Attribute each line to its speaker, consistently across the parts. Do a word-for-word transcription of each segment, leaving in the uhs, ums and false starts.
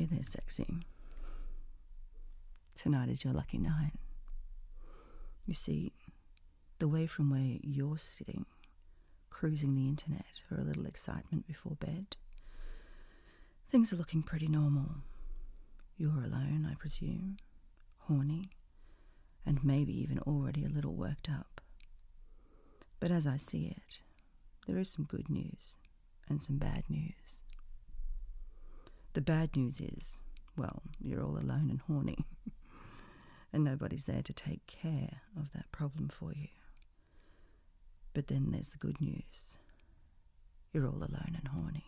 Speaker 1: Hey there, sexy. Tonight is your lucky night. You see, the way from where you're sitting, cruising the internet for a little excitement before bed, things are looking pretty normal. You're alone, I presume, horny, and maybe even already a little worked up. But as I see it, there is some good news and some bad news. The bad news is, well, you're all alone and horny, and nobody's there to take care of that problem for you. But then there's the good news. You're all alone and horny.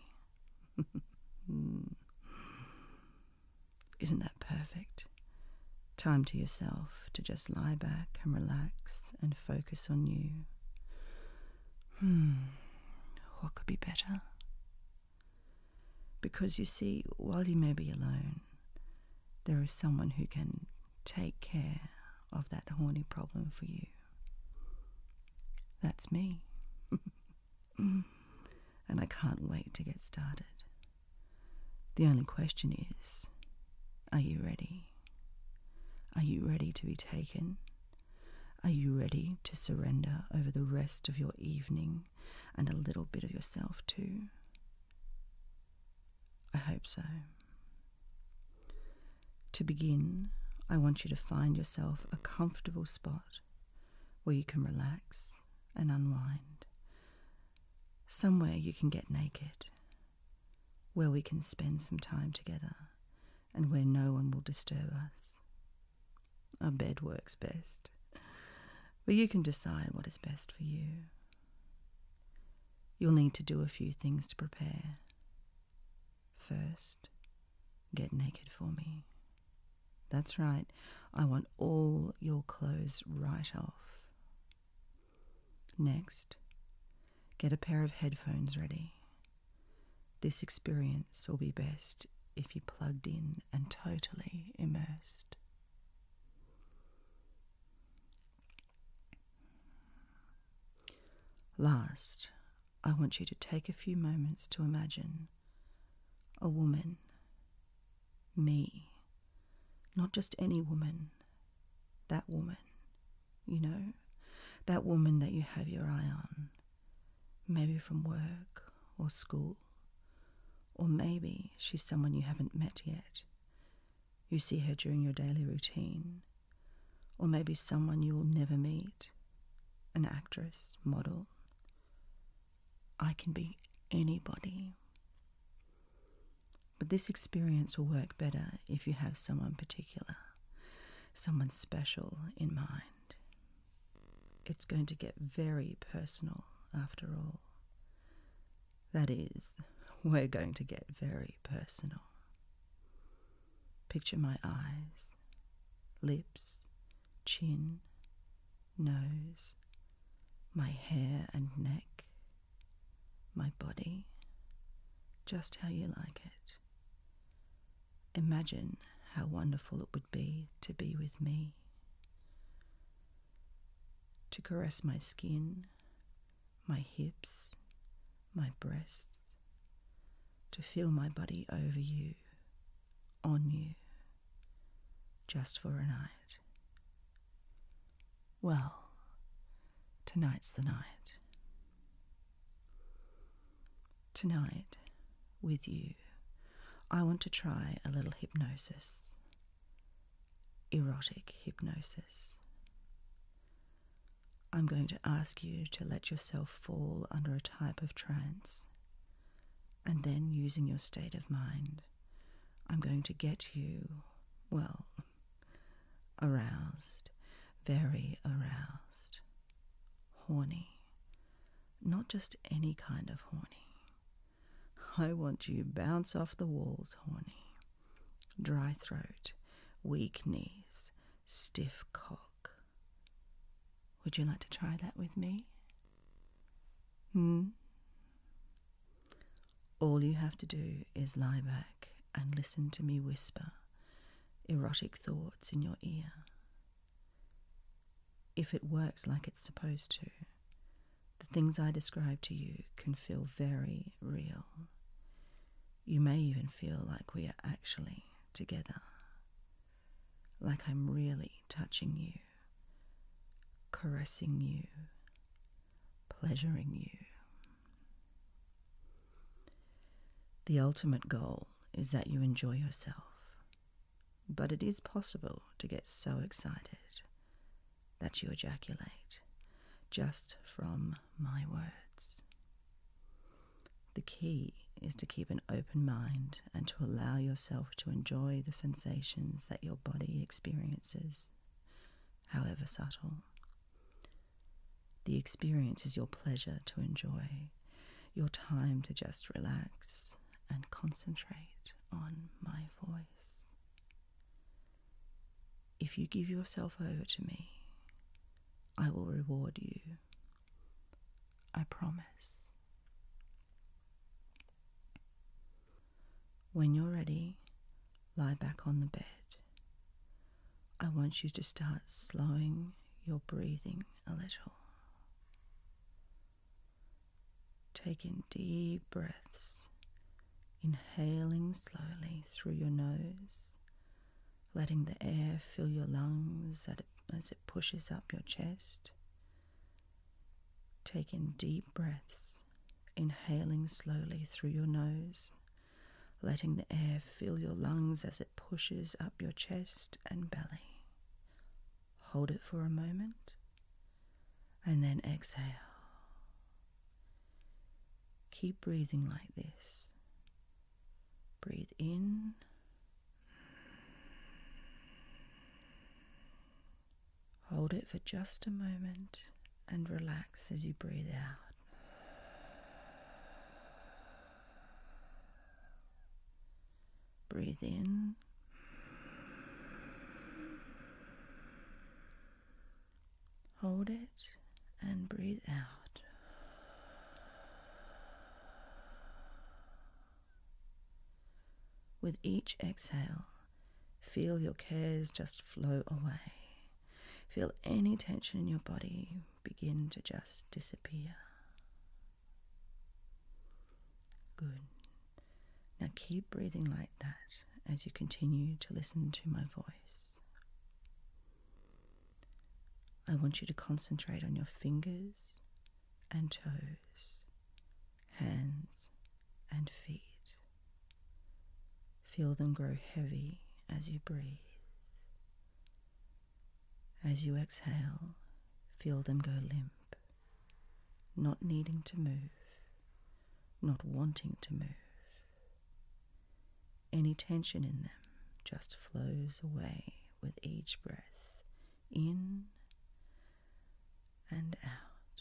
Speaker 1: Isn't that perfect? Time to yourself to just lie back and relax and focus on you. Hmm, what could be better? Because you see, while you may be alone, there is someone who can take care of that horny problem for you. That's me. And I can't wait to get started. The only question is, are you ready? Are you ready to be taken? Are you ready to surrender over the rest of your evening and a little bit of yourself too? I hope so. To begin, I want you to find yourself a comfortable spot where you can relax and unwind. Somewhere you can get naked, where we can spend some time together and where no one will disturb us. A bed works best, but you can decide what is best for you. You'll need to do a few things to prepare. First, get naked for me. That's right, I want all your clothes right off. Next, get a pair of headphones ready. This experience will be best if you're plugged in and totally immersed. Last, I want you to take a few moments to imagine a woman, me, not just any woman, that woman, you know, that woman that you have your eye on, maybe from work or school, or maybe she's someone you haven't met yet. You see her during your daily routine, or maybe someone you will never meet, an actress, model. I can be anybody. But this experience will work better if you have someone particular, someone special in mind. It's going to get very personal after all. That is, we're going to get very personal. Picture my eyes, lips, chin, nose, my hair and neck, my body, just how you like it. Imagine how wonderful it would be to be with me, to caress my skin, my hips, my breasts, to feel my body over you, on you, just for a night. Well, tonight's the night. Tonight, with you, I want to try a little hypnosis, erotic hypnosis. I'm going to ask you to let yourself fall under a type of trance, and then using your state of mind, I'm going to get you, well, aroused, very aroused, horny, not just any kind of horny. I want you bounce off the walls horny, dry throat, weak knees, stiff cock. Would you like to try that with me? Hmm? All you have to do is lie back and listen to me whisper erotic thoughts in your ear. If it works like it's supposed to, the things I describe to you can feel very real. You may even feel like we are actually together, like I'm really touching you, caressing you, pleasuring you. The ultimate goal is that you enjoy yourself, but it is possible to get so excited that you ejaculate just from my words. The key is to keep an open mind and to allow yourself to enjoy the sensations that your body experiences, however subtle. The experience is your pleasure to enjoy, your time to just relax and concentrate on my voice. If you give yourself over to me, I will reward you. I promise. When you're ready, lie back on the bed. I want you to start slowing your breathing a little. Take in deep breaths, inhaling slowly through your nose, letting the air fill your lungs as it pushes up your chest. Take in deep breaths, inhaling slowly through your nose, letting the air fill your lungs as it pushes up your chest and belly. Hold it for a moment, and then exhale. Keep breathing like this. Breathe in. Hold it for just a moment and relax as you breathe out. Breathe in. Hold it and breathe out. With each exhale, feel your cares just flow away. Feel any tension in your body begin to just disappear. Good. Now keep breathing like that as you continue to listen to my voice. I want you to concentrate on your fingers and toes, hands and feet. Feel them grow heavy as you breathe. As you exhale, feel them go limp, not needing to move, not wanting to move. Any tension in them just flows away with each breath, in and out.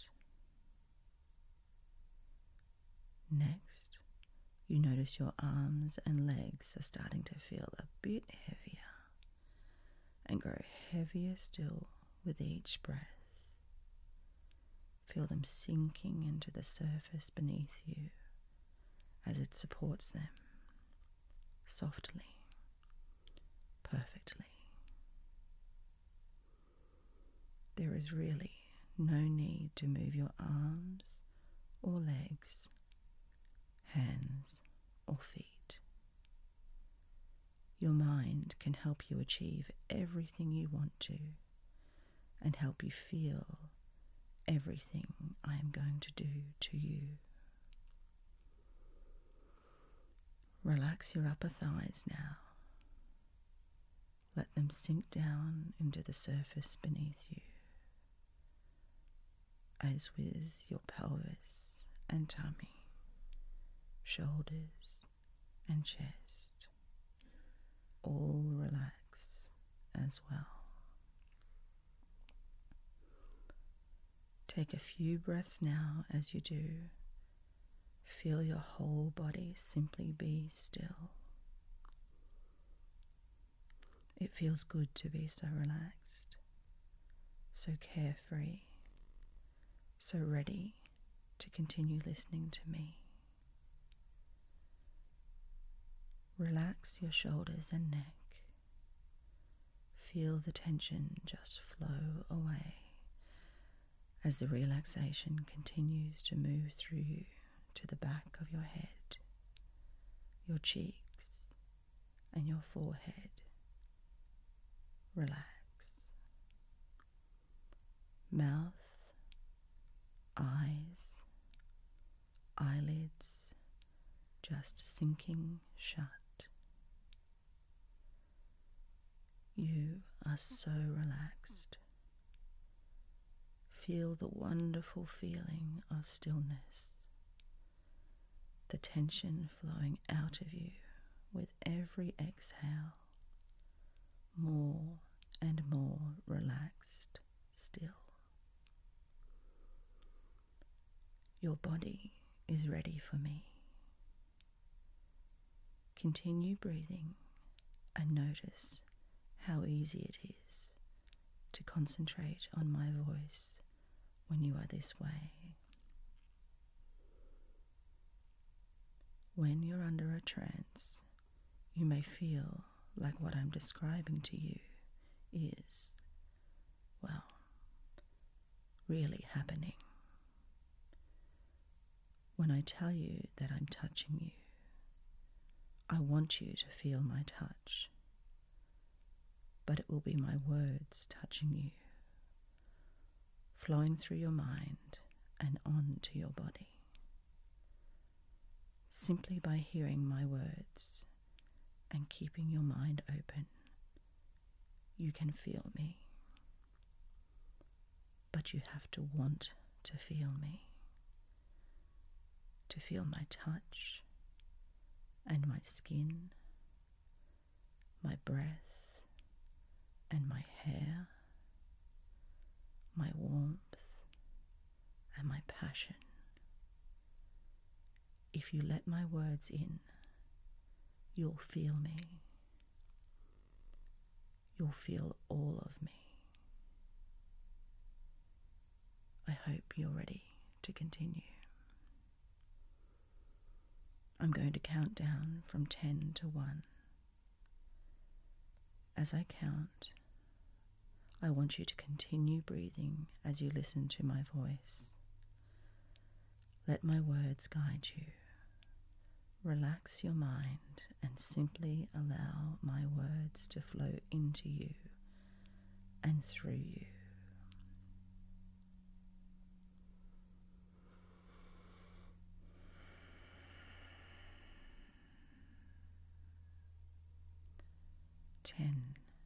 Speaker 1: Next, you notice your arms and legs are starting to feel a bit heavier and grow heavier still with each breath. Feel them sinking into the surface beneath you as it supports them softly, perfectly. There is really no need to move your arms or legs, hands or feet. Your mind can help you achieve everything you want to and help you feel everything I am going to do to you. Relax your upper thighs now. Let them sink down into the surface beneath you, as with your pelvis and tummy, shoulders and chest, all relax as well. Take a few breaths now as you do. Feel your whole body simply be still. It feels good to be so relaxed, so carefree, so ready to continue listening to me. Relax your shoulders and neck. Feel the tension just flow away as the relaxation continues to move through you to the back of your head, your cheeks and your forehead. Relax. Mouth, eyes, eyelids just sinking shut. You are so relaxed. Feel the wonderful feeling of stillness, the tension flowing out of you with every exhale, more and more relaxed still. Your body is ready for me. Continue breathing and notice how easy it is to concentrate on my voice when you are this way. When you're under a trance, you may feel like what I'm describing to you is, well, really happening. When I tell you that I'm touching you, I want you to feel my touch, but it will be my words touching you, flowing through your mind and on to your body. Simply by hearing my words and keeping your mind open, you can feel me, but you have to want to feel me, to feel my touch and my skin, my breath and my hair, my warmth and my passion. If you let my words in, you'll feel me. You'll feel all of me. I hope you're ready to continue. I'm going to count down from ten to one. As I count, I want you to continue breathing as you listen to my voice. Let my words guide you. Relax your mind and simply allow my words to flow into you and through you. Ten.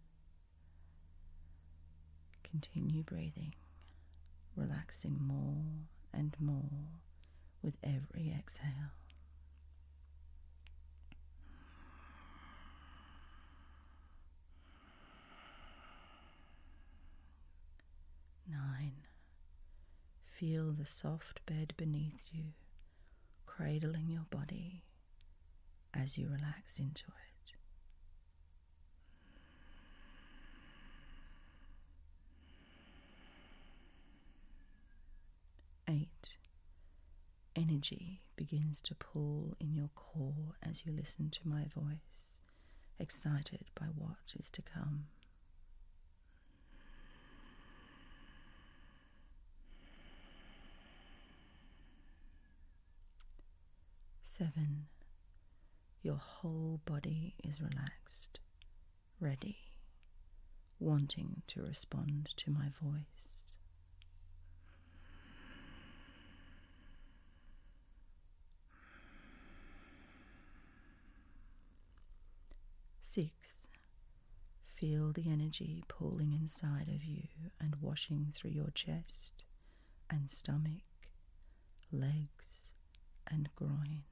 Speaker 1: Continue breathing, relaxing more and more with every exhale. Nine. Feel the soft bed beneath you, cradling your body as you relax into it. Eight. Energy begins to pool in your core as you listen to my voice, excited by what is to come. Seven. Your whole body is relaxed, ready, wanting to respond to my voice. Six. Feel the energy pooling inside of you and washing through your chest and stomach, legs and groin.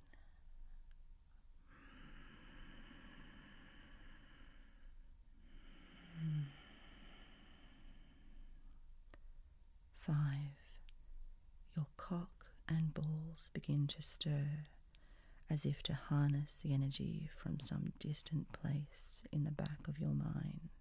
Speaker 1: Five. Your cock and balls begin to stir as if to harness the energy from some distant place in the back of your mind.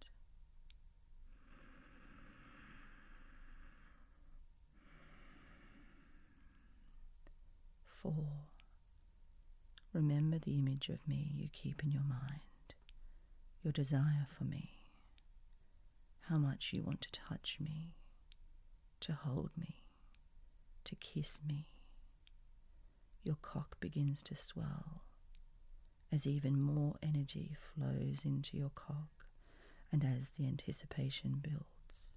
Speaker 1: Four. Remember the image of me you keep in your mind, your desire for me, how much you want to touch me, to hold me, to kiss me. Your cock begins to swell as even more energy flows into your cock and as the anticipation builds.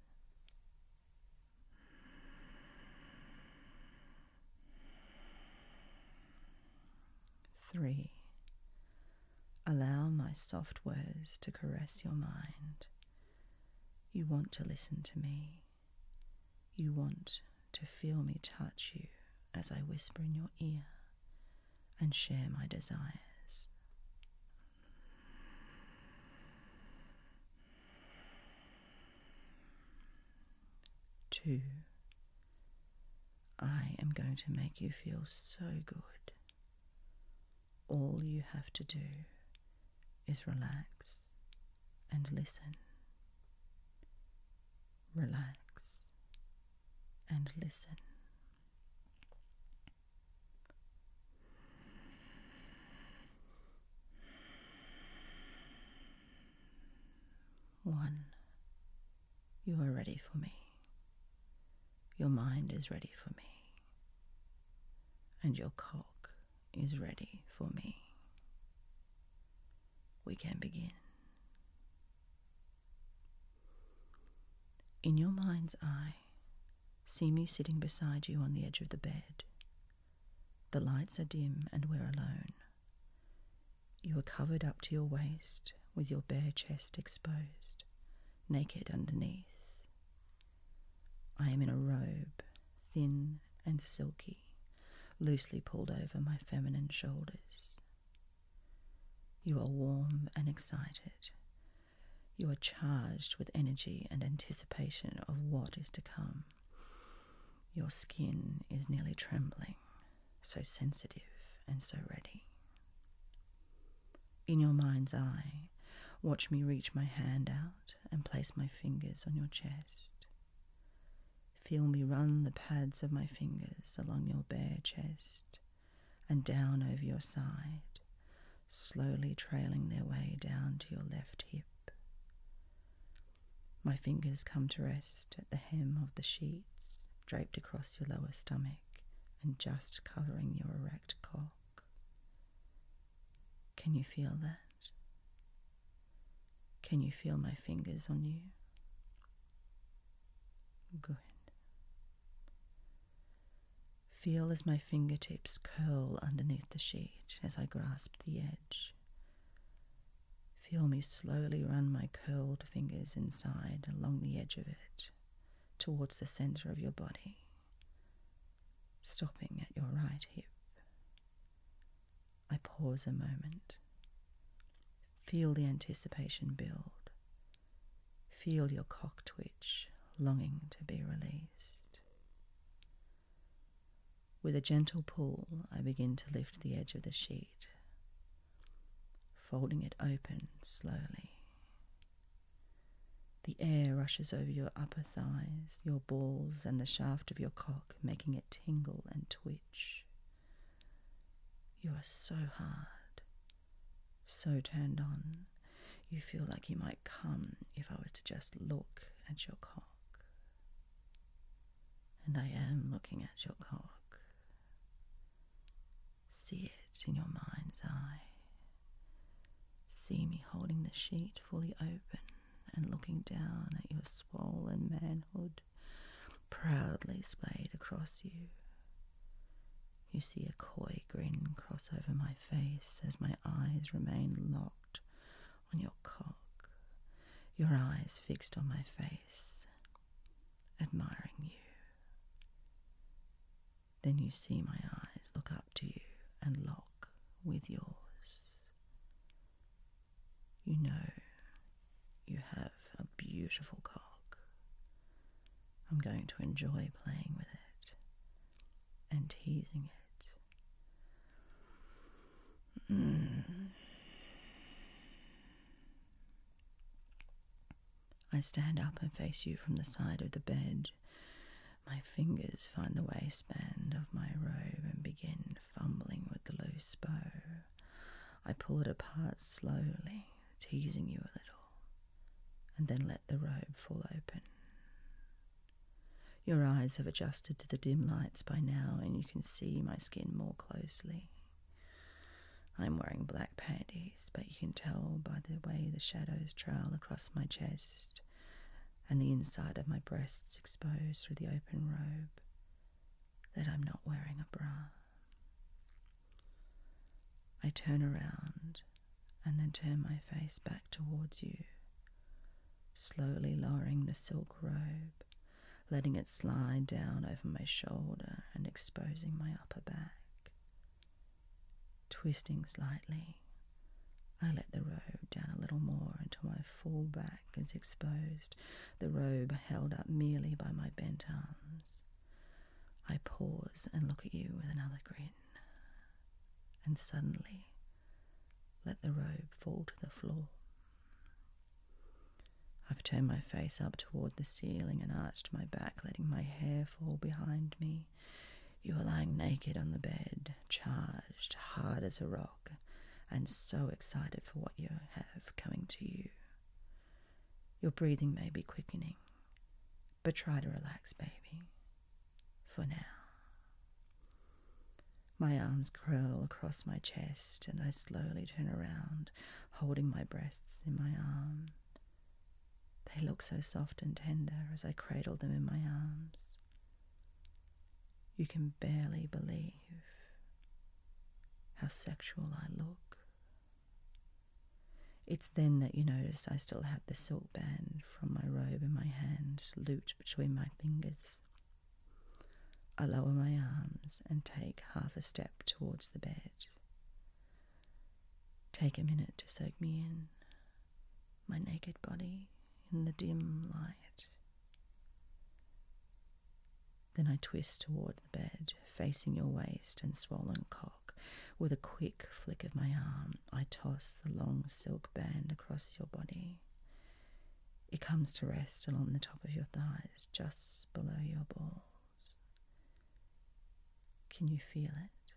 Speaker 1: Three, allow my soft words to caress your mind. You want to listen to me. You want to feel me touch you as I whisper in your ear and share my desires. Two, I am going to make you feel so good. All you have to do is relax and listen. Relax and listen. One, you are ready for me. Your mind is ready for me. And your cock is ready for me. We can begin. In your mind's eye, see me sitting beside you on the edge of the bed. The lights are dim and we're alone. You are covered up to your waist with your bare chest exposed, naked underneath. I am in a robe, thin and silky, loosely pulled over my feminine shoulders. You are warm and excited. You are charged with energy and anticipation of what is to come. Your skin is nearly trembling, so sensitive and so ready. In your mind's eye, watch me reach my hand out and place my fingers on your chest. Feel me run the pads of my fingers along your bare chest and down over your side, slowly trailing their way down to your left hip. My fingers come to rest at the hem of the sheets draped across your lower stomach and just covering your erect cock. Can you feel that? Can you feel my fingers on you? Good. Feel as my fingertips curl underneath the sheet as I grasp the edge. Feel me slowly run my curled fingers inside along the edge of it, towards the center of your body, stopping at your right hip. I pause a moment. Feel the anticipation build. Feel your cock twitch, longing to be released. With a gentle pull, I begin to lift the edge of the sheet, folding it open slowly. The air rushes over your upper thighs, your balls, and the shaft of your cock, making it tingle and twitch. You are so hard, so turned on. You feel like you might come if I was to just look at your cock. And I am looking at your cock. See it in your mind's eye. See me holding the sheet fully open and looking down at your swollen manhood, proudly splayed across you. You see a coy grin cross over my face as my eyes remain locked on your cock, your eyes fixed on my face, admiring you. Then you see my eyes look up to you and lock with yours. You know you have a beautiful cock. I'm going to enjoy playing with it and teasing it. Mm. I stand up and face you from the side of the bed. My fingers find the waistband of my robe and begin fumbling with the loose bow. I pull it apart slowly, teasing you a little, and then let the robe fall open. Your eyes have adjusted to the dim lights by now, and you can see my skin more closely. I'm wearing black panties eyes, but you can tell by the way the shadows trail across my chest and the inside of my breasts exposed through the open robe that I'm not wearing a bra. I turn around and then turn my face back towards you, slowly lowering the silk robe, letting it slide down over my shoulder and exposing my upper back. Twisting slightly, I let the robe down a little more until my full back is exposed, the robe held up merely by my bent arms. I pause and look at you with another grin, and suddenly let the robe fall to the floor. I've turned my face up toward the ceiling and arched my back, letting my hair fall behind me. You are lying naked on the bed, charged, hard as a rock, and so excited for what you have coming to you. Your breathing may be quickening, but try to relax, baby, for now. My arms curl across my chest and I slowly turn around, holding my breasts in my arm. They look so soft and tender as I cradle them in my arms. You can barely believe how sexual I look. It's then that you notice I still have the silk band from my robe in my hand, looped between my fingers. I lower my arms and take half a step towards the bed. Take a minute to soak me in, my naked body in the dim light. Then I twist toward the bed, facing your waist and swollen cock. With a quick flick of my arm, I toss the long silk band across your body. It comes to rest along the top of your thighs, just below your balls. Can you feel it?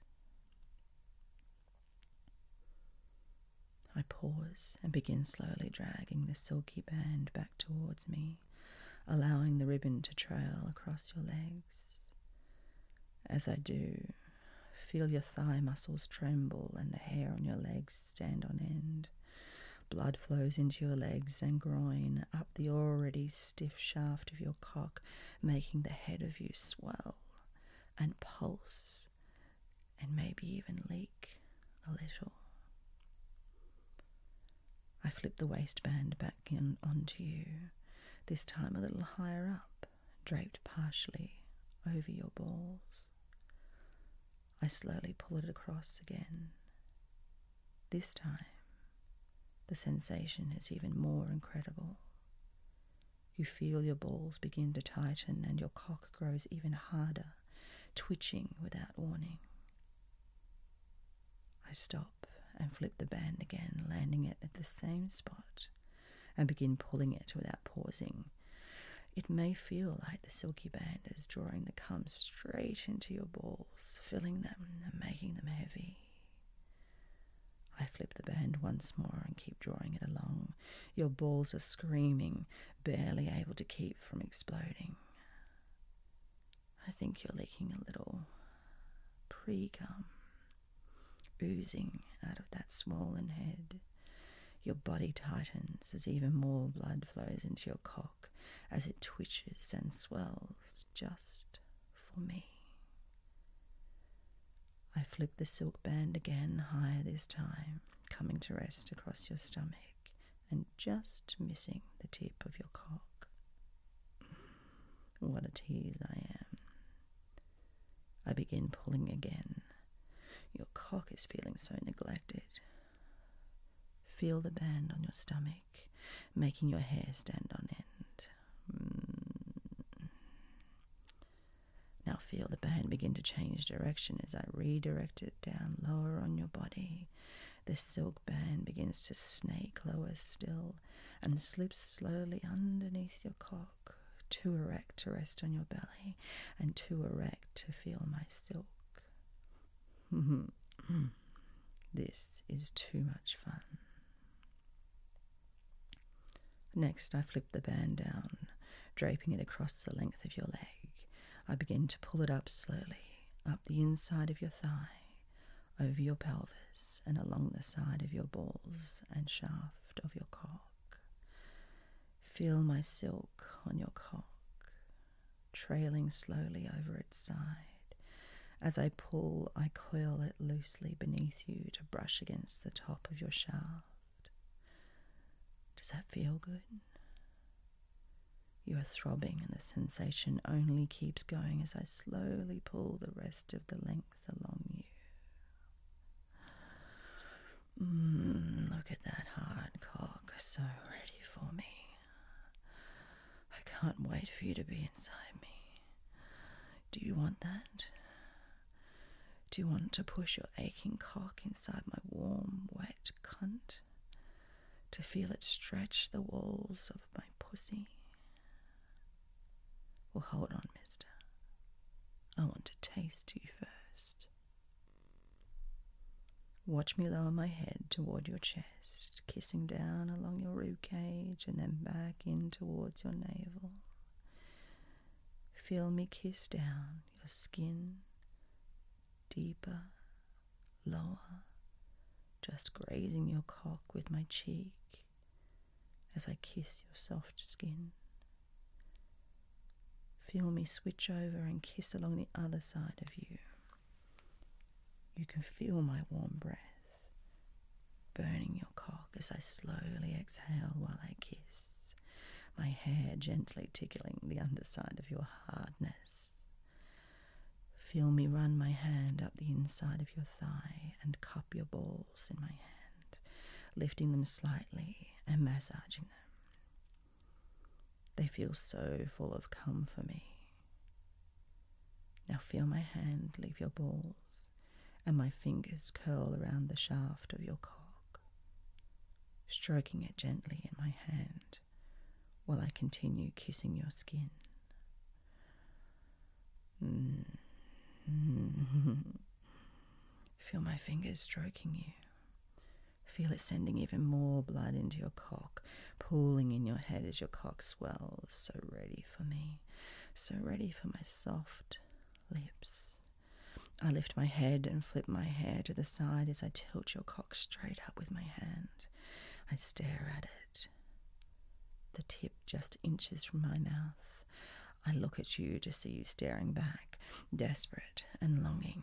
Speaker 1: I pause and begin slowly dragging the silky band back towards me, allowing the ribbon to trail across your legs. As I do, feel your thigh muscles tremble and the hair on your legs stand on end. Blood flows into your legs and groin, up the already stiff shaft of your cock, making the head of you swell and pulse and maybe even leak a little. I flip the waistband back in onto you, this time a little higher up, draped partially over your balls. I slowly pull it across again. This time, the sensation is even more incredible. You feel your balls begin to tighten and your cock grows even harder, twitching without warning. I stop and flip the band again, landing it at the same spot, and begin pulling it without pausing. It may feel like the silky band is drawing the cum straight into your balls, filling them and making them heavy. I flip the band once more and keep drawing it along. Your balls are screaming, barely able to keep from exploding. I think you're leaking a little pre-cum, oozing out of that swollen head. Your body tightens as even more blood flows into your cock as it twitches and swells just for me. I flip the silk band again, higher this time, coming to rest across your stomach and just missing the tip of your cock. What a tease I am. I begin pulling again. Your cock is feeling so neglected. Feel the band on your stomach, making your hair stand on end. Mm. Now feel the band begin to change direction as I redirect it down lower on your body. The silk band begins to snake lower still and slips slowly underneath your cock, too erect to rest on your belly and too erect to feel my silk. This is too much fun. Next, I flip the band down, draping it across the length of your leg. I begin to pull it up slowly, up the inside of your thigh, over your pelvis, pelvis and along the side of your balls and shaft of your cock. Feel my silk on your cock, trailing slowly over its side. As I pull, I coil it loosely beneath you to brush against the top of your shaft. Does that feel good? You are throbbing and the sensation only keeps going as I slowly pull the rest of the length along you. Mm, look at that hard cock, so ready for me. I can't wait for you to be inside me. Do you want that? Do you want to push your aching cock inside my warm, wet cunt? To feel it stretch the walls of my pussy? Well, hold on, mister. I want to taste you first. Watch me lower my head toward your chest, kissing down along your ribcage and then back in towards your navel. Feel me kiss down your skin, deeper, lower, just grazing your cock with my cheek as I kiss your soft skin. Feel me switch over and kiss along the other side of you. You can feel my warm breath burning your cock as I slowly exhale while I kiss, my hair gently tickling the underside of your hardness. Feel me run my hand up the inside of your thigh and cup your balls in my hand, lifting them slightly and massaging them. They feel so full of cum for me. Now feel my hand leave your balls and my fingers curl around the shaft of your cock, stroking it gently in my hand while I continue kissing your skin. Mm. Mm. Feel my fingers stroking you. Feel it sending even more blood into your cock, pooling in your head as your cock swells, so ready for me, so ready for my soft lips. I lift my head and flip my hair to the side as I tilt your cock straight up with my hand. I stare at it. The tip just inches from my mouth. I look at you to see you staring back, desperate and longing.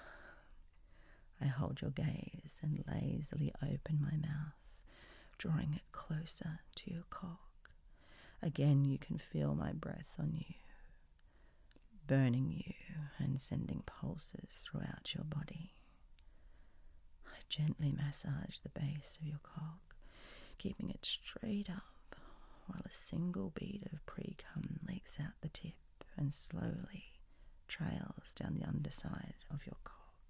Speaker 1: I hold your gaze and lazily open my mouth, drawing it closer to your cock. Again, you can feel my breath on you, burning you and sending pulses throughout your body. I gently massage the base of your cock, keeping it straight up while a single bead of pre-cum leaks out the tip and slowly trails down the underside of your cock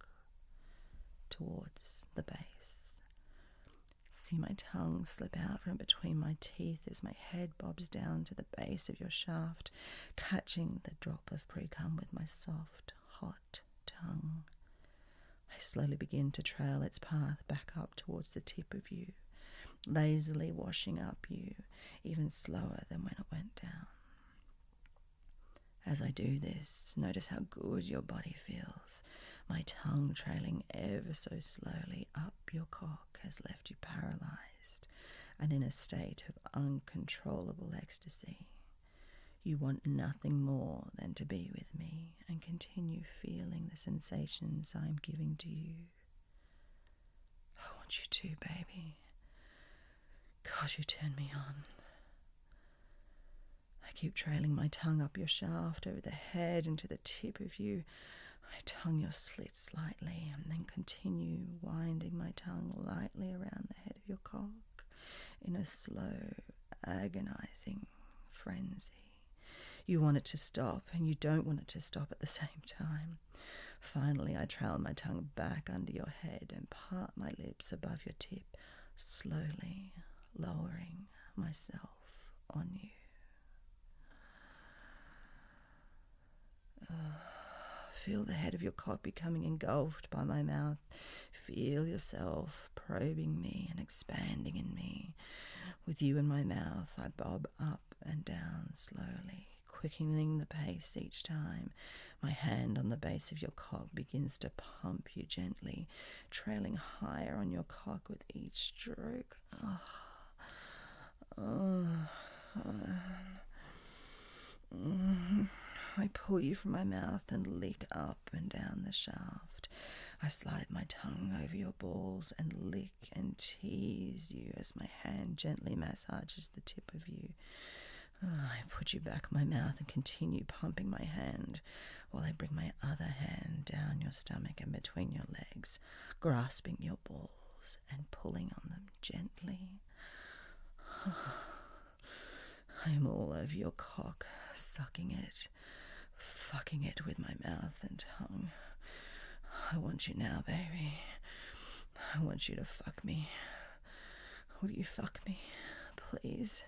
Speaker 1: towards the base. See my tongue slip out from between my teeth as my head bobs down to the base of your shaft, catching the drop of pre-cum with my soft, hot tongue. I slowly begin to trail its path back up towards the tip of you, lazily washing up you even slower than when it went down. As I do this, notice how good your body feels. My tongue trailing ever so slowly up your cock has left you paralyzed and in a state of uncontrollable ecstasy. You want nothing more than to be with me and continue feeling the sensations I am giving to you. I want you to, baby. God, you turn me on. I keep trailing my tongue up your shaft, over the head, and to the tip of you. I tongue your slit slightly and then continue winding my tongue lightly around the head of your cock in a slow, agonizing frenzy. You want it to stop and you don't want it to stop at the same time. Finally, I trail my tongue back under your head and part my lips above your tip, slowly lowering myself on you. Uh, feel the head of your cock becoming engulfed by my mouth. Feel yourself probing me and expanding in me. With you in my mouth, I bob up and down slowly, quickening the pace each time. My hand on the base of your cock begins to pump you gently, trailing higher on your cock with each stroke. Oh. Oh. Oh. I pull you from my mouth and lick up and down the shaft. I slide my tongue over your balls and lick and tease you as my hand gently massages the tip of you. Oh, I put you back on my mouth and continue pumping my hand while I bring my other hand down your stomach and between your legs, grasping your balls and pulling on them gently. I am all over your cock, sucking it, fucking it with my mouth and tongue. I want you now, baby. I want you to fuck me. Will you fuck me, please?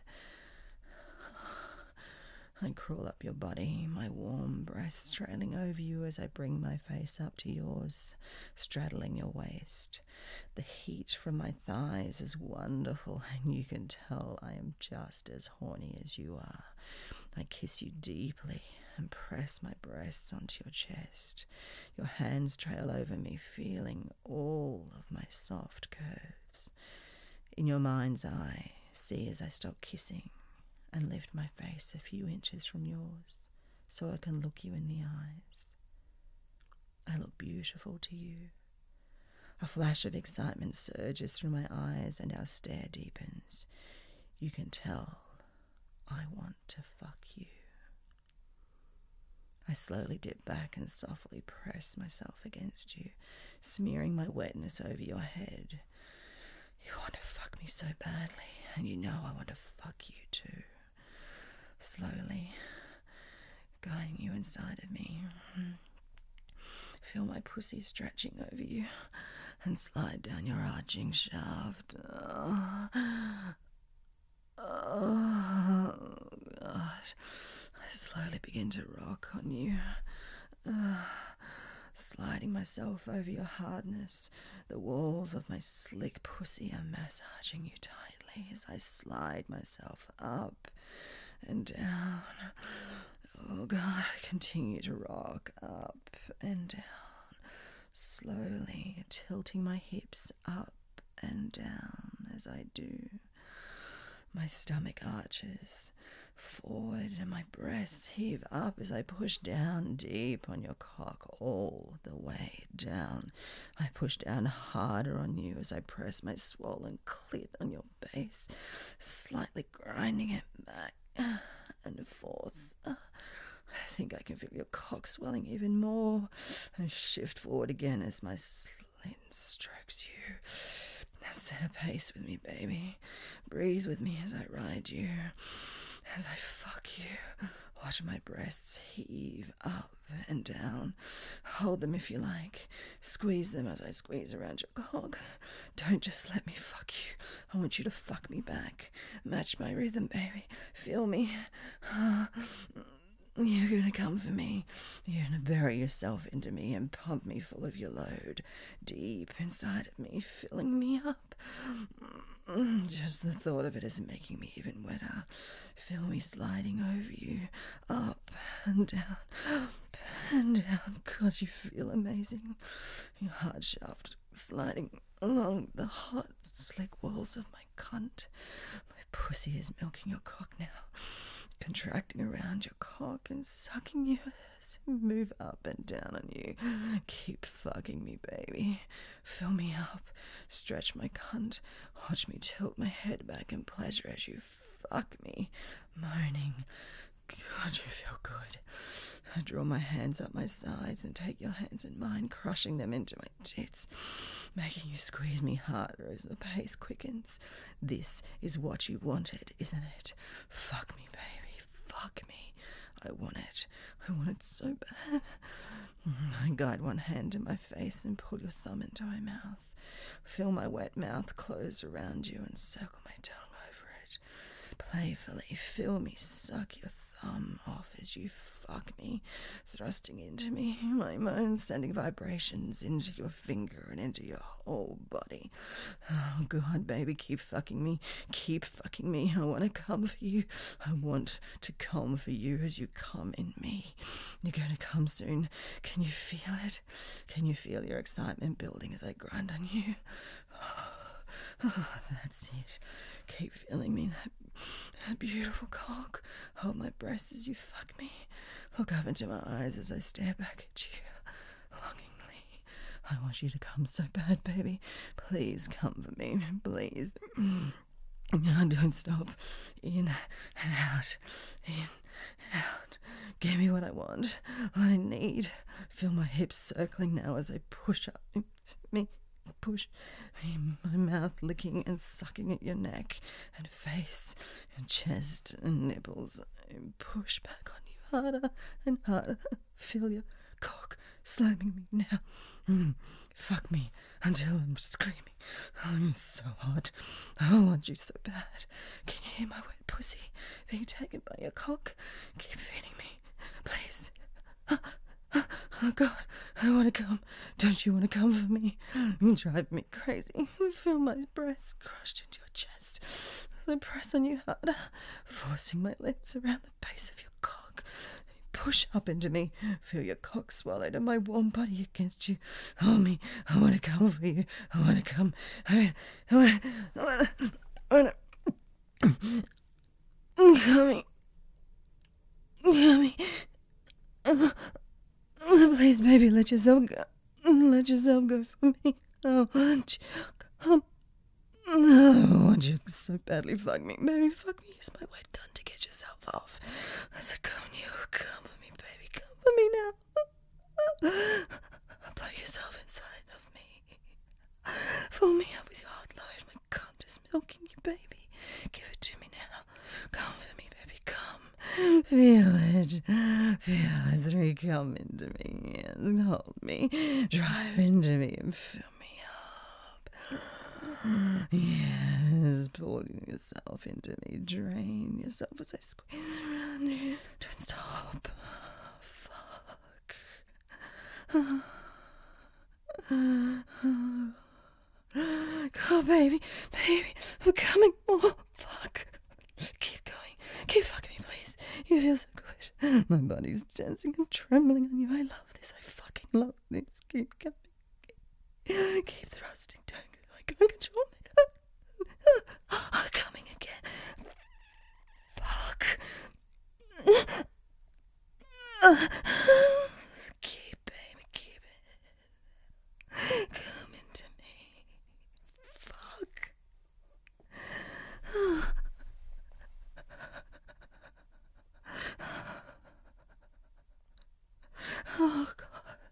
Speaker 1: I crawl up your body, my warm breasts trailing over you as I bring my face up to yours, straddling your waist. The heat from my thighs is wonderful, and you can tell I am just as horny as you are. I kiss you deeply and press my breasts onto your chest. Your hands trail over me, feeling all of my soft curves. In your mind's eye, see as I stop kissing and lift my face a few inches from yours so I can look you in the eyes. I look beautiful to you. A flash of excitement surges through my eyes and our stare deepens. You can tell I want to fuck you. I slowly dip back and softly press myself against you, smearing my wetness over your head. You want to fuck me so badly, and you know I want to fuck you too. Slowly, guiding you inside of me. Feel my pussy stretching over you and slide down your arching shaft. Oh, oh God. I slowly begin to rock on you, uh, sliding myself over your hardness. The walls of my slick pussy are massaging you tightly as I slide myself up and down. Oh God, I continue to rock up and down, slowly tilting my hips up and down as I do. My stomach arches forward and my breasts heave up as I push down deep on your cock all the way down. I push down harder on you as I press my swollen clit on your base, slightly grinding it back and forth. I think I can feel your cock swelling even more. I shift forward again as my slit strokes you. Set a pace with me, baby. Breathe with me as I ride you. As I fuck you, watch my breasts heave up and down. Hold them if you like. Squeeze them as I squeeze around your cock. Don't just let me fuck you. I want you to fuck me back. Match my rhythm, baby. Feel me. You're gonna come for me. You're gonna bury yourself into me and pump me full of your load, deep inside of me, filling me up. Just the thought of it is making me even wetter. Feel me sliding over you, up and down, up and down. God, you feel amazing. Your hard shaft sliding along the hot, slick walls of my cunt. My pussy is milking your cock now, contracting around your cock and sucking you as I move up and down on you. Keep fucking me, baby. Fill me up. Stretch my cunt. Watch me tilt my head back in pleasure as you fuck me, moaning. God, you feel good. I draw my hands up my sides and take your hands in mine, crushing them into my tits, making you squeeze me harder as the pace quickens. This is what you wanted, isn't it? Fuck me, baby. Fuck me. I want it. I want it so bad. I guide one hand to my face and pull your thumb into my mouth. Feel my wet mouth close around you and circle my tongue over it. Playfully feel me suck your thumb off as you fuck me, thrusting into me, my moans sending vibrations into your finger and into your whole body. Oh, God, baby, keep fucking me. Keep fucking me. I want to come for you. I want to come for you as you come in me. You're going to come soon. Can you feel it? Can you feel your excitement building as I grind on you? Oh, that's it. Keep feeling me, that, that beautiful cock. Hold my breast as you fuck me. Look up into my eyes as I stare back at you, longingly. I want you to come so bad, baby. Please come for me, please. No, don't stop. In and out, in and out. Give me what I want, what I need. Feel my hips circling now as I push up into me. Push me, my mouth licking and sucking at your neck and face and chest and nipples. And push back on you harder and harder. Feel your cock slamming me now. Mm, fuck me until I'm screaming. Oh, you're so hot. I want you so bad. Can you hear my wet pussy being taken by your cock? Keep feeding me, please. Oh, God, I want to come. Don't you want to come for me? You drive me crazy. Feel my breasts crushed into your chest as I press on you harder, forcing my lips around the base of your cock. Push up into me. Feel your cock swallowed and my warm body against you. Hold me. I want to come for you. I want to come. I want to... I want to... I want to... I'm coming. Coming. Uh, Please, baby, let yourself go. Let yourself go for me. I want you. Come. I want you so badly. Fuck me, baby. Fuck me. Use my wet gun to get yourself off. I said, come on, you. Come for me, baby. Come for me now. Blow yourself inside of me. Fill me up with your hot load. My cunt is milking you, baby. Give it to me now. Come for me, baby. Come. Feel it. Feel it. Three, come into me and hold me. Drive into me and fill me up. Yes, pull yourself into me. Drain yourself as I squeeze around you. Don't stop. Fuck. Go, baby. Baby, I'm coming more. Fuck. Keep going. Keep fucking me, please. You feel so good. My body's dancing and trembling on you. I love this. I fucking love this. Keep coming. Keep, keep thrusting. Don't like control me. I'm coming again. Fuck. Keep, baby, keep it. Come into me. Fuck. Oh, God.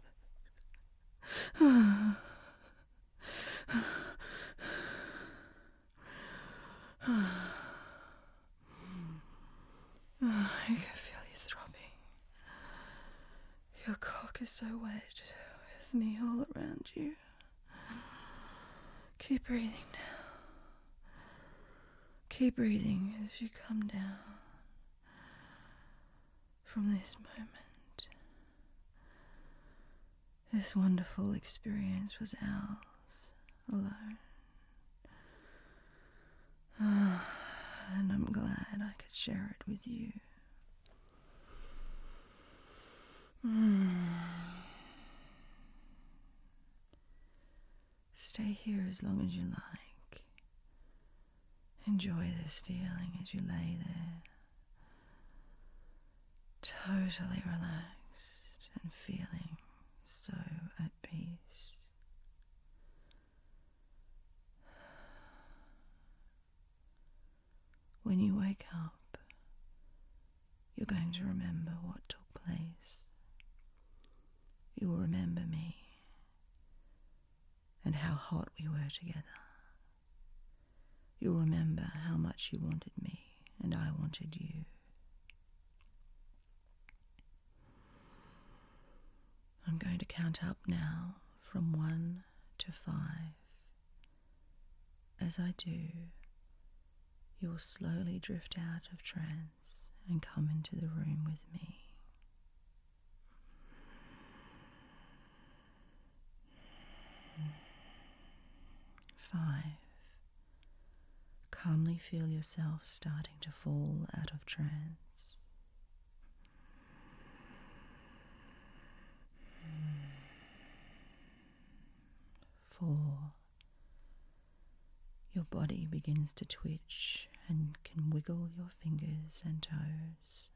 Speaker 1: I can feel you throbbing. Your cock is so wet with me all around you. Keep breathing now. Keep breathing as you come down from this moment. This wonderful experience was ours alone. Ah, and I'm glad I could share it with you. Mm. Stay here as long as you like. Enjoy this feeling as you lay there, totally relaxed and feeling so at peace. When you wake up, you're going to remember what took place. You will remember me and how hot we were together. You'll remember how much you wanted me and I wanted you. I'm going to count up now from one to five. As I do, you will slowly drift out of trance and come into the room with me. Five. Calmly feel yourself starting to fall out of trance. Four. Your body begins to twitch and can wiggle your fingers and toes.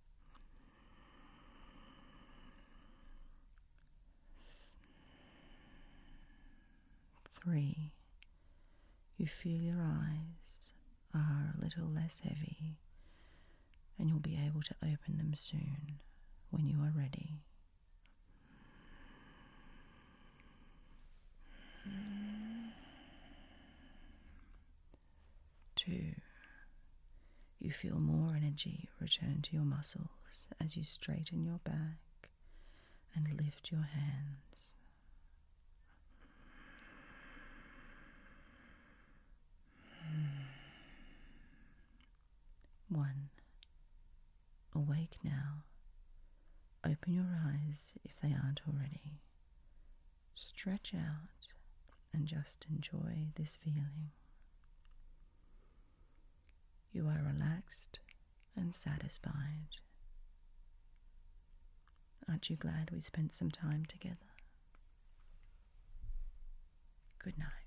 Speaker 1: Three. You feel your eyes are a little less heavy and you'll be able to open them soon when you are ready. Two. You feel more energy return to your muscles as you straighten your back and lift your hands. One. Awake now. Open your eyes if they aren't already. Stretch out and just enjoy this feeling. You are relaxed and satisfied. Aren't you glad we spent some time together? Good night.